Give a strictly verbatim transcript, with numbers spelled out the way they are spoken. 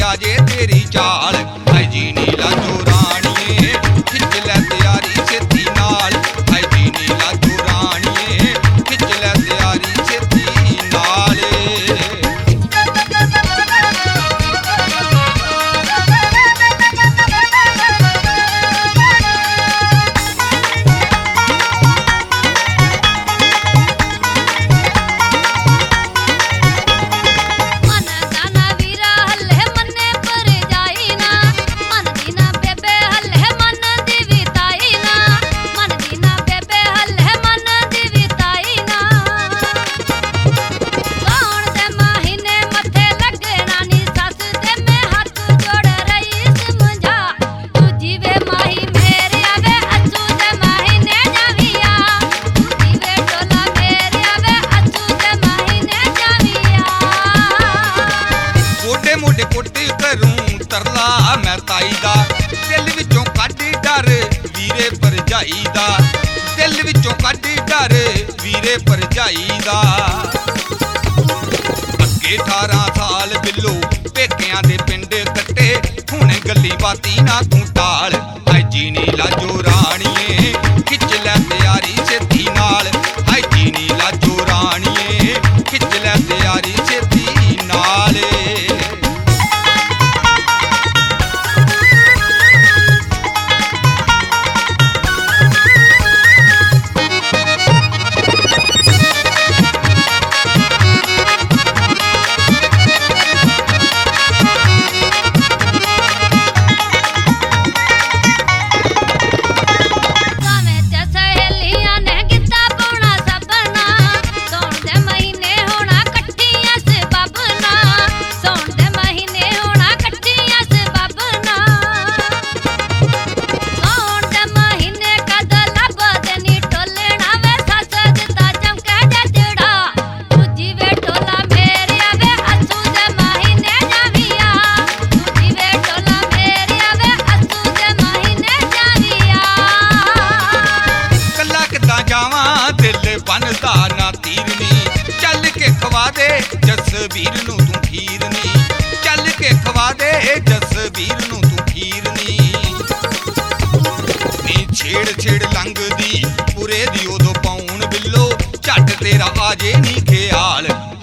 आजे तेरी चाल। हाय जी नीला जो राणिए खिच लै तैयारी छेती नाल। हाय जी नीला जो राणिए खिच लै तैयारी छेती नाल। तरला मैं ताई दा दिल विचों कढ डर वीरे भरजाई दा। दिल विचों कढ डर वीरे भरजाई दा। अगे अठारह साल बिल्लो पेकियां दे पिंड कट्टे हुण गली बाती ना तू टाल। हाय जी नीला जो राणिए खिच लै तैयारी छेती नाल। हाय जी नीला जो राणिए खिच लै तैयारी छेती नाल। बनदा ना तीरनी चल के खवा दे जसवीर नू तू खीरनी। चल के खवा दे जसवीर नू तू खीरनी। नी छेड़ छेड़ लंघदी पुरे दी उदों पौन बिल्लो झट तेरा आजे नी ख्याल।